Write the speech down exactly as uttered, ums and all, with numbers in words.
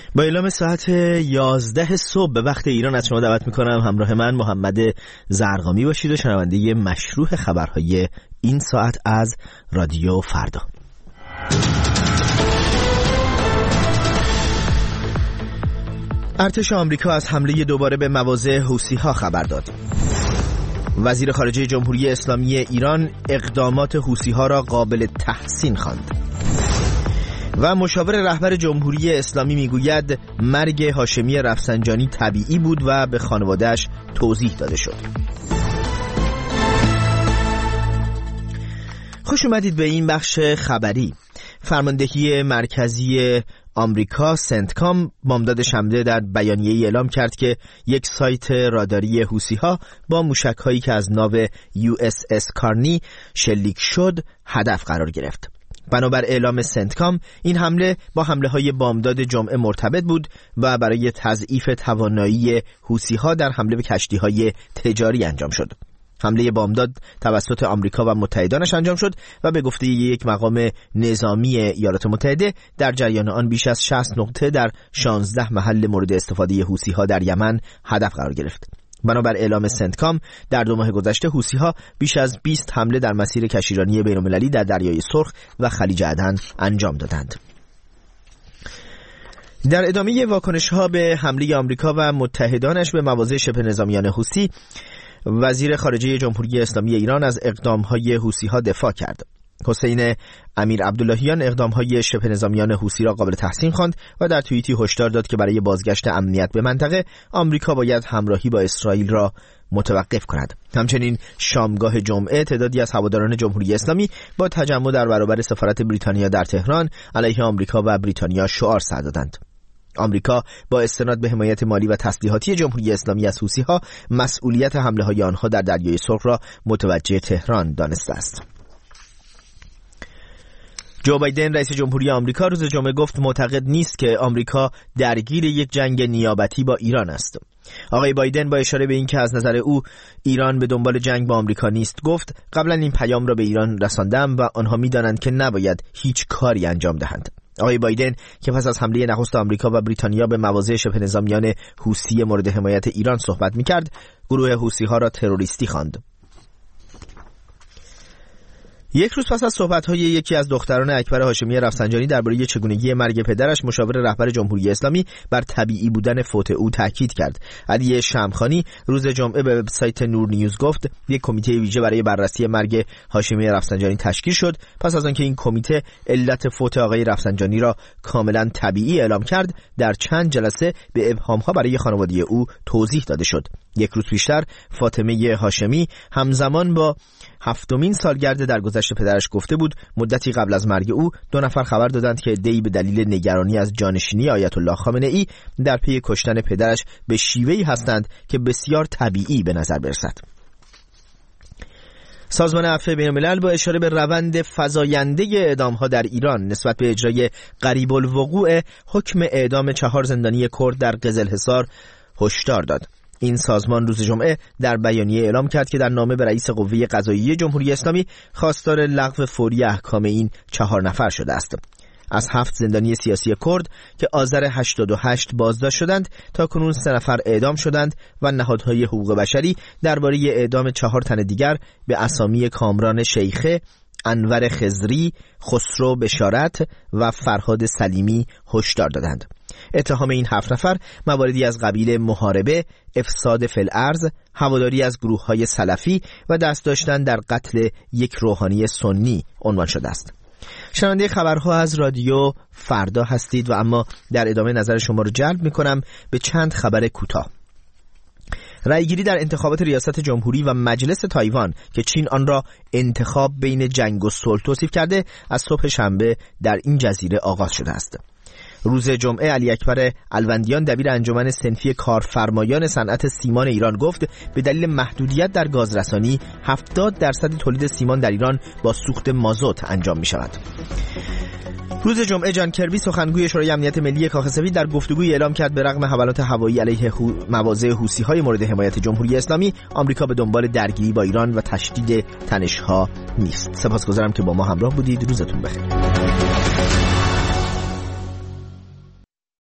با اعلام ساعت یازده صبح به وقت ایران از شما دعوت میکنم همراه من محمد زرقامی باشید و شنونده مشروع خبرهای این ساعت از رادیو فردا. ارتش آمریکا از حمله دوباره به مواضع حوثی‌ها خبر داد. وزیر خارجه جمهوری اسلامی ایران اقدامات حوثی‌ها را قابل تحسین خواند. و مشاور رهبر جمهوری اسلامی میگوید مرگ هاشمی رفسنجانی طبیعی بود و به خانواده‌اش توضیح داده شد. خوش اومدید به این بخش خبری. فرماندهی مرکزی آمریکا سنتکام بامداد شنبه در بیانیه‌ای اعلام کرد که یک سایت راداری حوثی‌ها با موشک‌هایی که از ناو یو اس اس کارنی شلیک شد هدف قرار گرفت. بنابر اعلام سنتکام این حمله با حمله‌های بامداد جمعه مرتبط بود و برای تضعیف توانایی حوثی‌ها در حمله به کشتی‌های تجاری انجام شد. حمله بامداد توسط آمریکا و متحدانش انجام شد و به گفته یک مقام نظامی ایالات متحده در جریان آن بیش از شصت نقطه در شانزده محل مورد استفاده حوثی‌ها در یمن هدف قرار گرفت. بنابر اعلام سنتکام در دو ماه گذشته حوثی‌ها بیش از بیست حمله در مسیر کشتیرانی بین‌المللی در دریای سرخ و خلیج عدن انجام دادند. در ادامه واکنش‌ها به حمله آمریکا و متحدانش به مواضع شبه نظامیان حوثی، وزیر خارجه جمهوری اسلامی ایران از اقدام‌های حوثی‌ها دفاع کرد. حسین امیر عبداللهیان اقدام‌های شبه نظامیان حوثی را قابل تحسین خواند و در توییتی هشدار داد که برای بازگشت امنیت به منطقه آمریکا باید همراهی با اسرائیل را متوقف کند. همچنین شامگاه جمعه تعدادی از هواداران جمهوری اسلامی با تجمع در برابر سفارت بریتانیا در تهران علیه آمریکا و بریتانیا شعار سر دادند. آمریکا با استناد به حمایت مالی و تسلیحاتی جمهوری اسلامی از حوثی‌ها مسئولیت حمله‌های آنها در دریای سرخ را متوجه تهران دانسته است. جو بایدن رئیس جمهوری آمریکا روز جمعه گفت معتقد نیست که آمریکا درگیر یک جنگ نیابتی با ایران است. آقای بایدن با اشاره به اینکه از نظر او ایران به دنبال جنگ با آمریکا نیست گفت قبلا این پیام را به ایران رساندم و آنها می‌دانند که نباید هیچ کاری انجام دهند. آقای بایدن که پس از حمله نخست آمریکا و بریتانیا به مواضع شبه نظامیان حوثی مورد حمایت ایران صحبت می‌کرد، گروه حوثی‌ها را تروریستی خواند. یک روز پس از صحبت‌های یکی از دختران اکبر هاشمی رفسنجانی درباره چگونگی مرگ پدرش، مشاور رهبر جمهوری اسلامی بر طبیعی بودن فوت او تاکید کرد. علی شمخانی روز جمعه به وبسایت نور نیوز گفت یک کمیته ویژه برای بررسی مرگ هاشمی رفسنجانی تشکیل شد پس از آنکه این کمیته علت فوت آقای رفسنجانی را کاملا طبیعی اعلام کرد. در چند جلسه به ابهام‌ها برای خانواده او توضیح داده شد. یک روز پیشتر فاطمه هاشمی همزمان با هفتمین سالگرد درگذشت پدرش گفته بود مدتی قبل از مرگ او دو نفر خبر دادند که عده‌ای به دلیل نگرانی از جانشینی آیت الله خامنه‌ای در پی کشتن پدرش به شیوهی هستند که بسیار طبیعی به نظر برسد. سازمان عفو بین‌الملل با اشاره به روند فزاینده اعدام‌ها در ایران نسبت به اجرای قریب الوقوع حکم اعدام چهار زندانی کرد در قزلحصار هشدار داد. این سازمان روز جمعه در بیانیه اعلام کرد که در نامه به رئیس قوه قضاییه جمهوری اسلامی خواستار لغو فوری احکام این چهار نفر شده است. از هفت زندانی سیاسی کرد که آذر هشتاد و هشت بازداشت شدند تا کنون سه نفر اعدام شدند و نهادهای حقوق بشری درباره اعدام چهار تن دیگر به اسامی کامران شیخه، انور خضری، خسرو بشارت و فرهاد سلیمی هشدار دادند. اتهام این هفت نفر مواردی از قبیل محاربه، افساد فی الارض، هواداری از گروه‌های سلفی و دست داشتن در قتل یک روحانی سنی عنوان شده است. شنونده خبرها از رادیو فردا هستید و اما در ادامه نظر شما رو جلب می‌کنم به چند خبر کوتاه. رأیگیری در انتخابات ریاست جمهوری و مجلس تایوان که چین آن را انتخاب بین جنگ و صلح توصیف کرده از صبح شنبه در این جزیره آغاز شده است. روز جمعه علی اکبر الوندیان دبیر انجمن صنفی کارفرمایان صنعت سیمان ایران گفت به دلیل محدودیت در گازرسانی هفتاد درصد تولید سیمان در ایران با سوخت مازوت انجام می شود. روز جمعه جان کربی سخنگوی شورای امنیت ملی کاخ سفید در گفتگویی اعلام کرد به رغم حملات هوایی علیه مواضع حوثی‌های مورد حمایت جمهوری اسلامی آمریکا به دنبال درگیری با ایران و تشدید تنش‌ها نیست. سپاسگزارم که با ما همراه بودید. روزتون بخیر.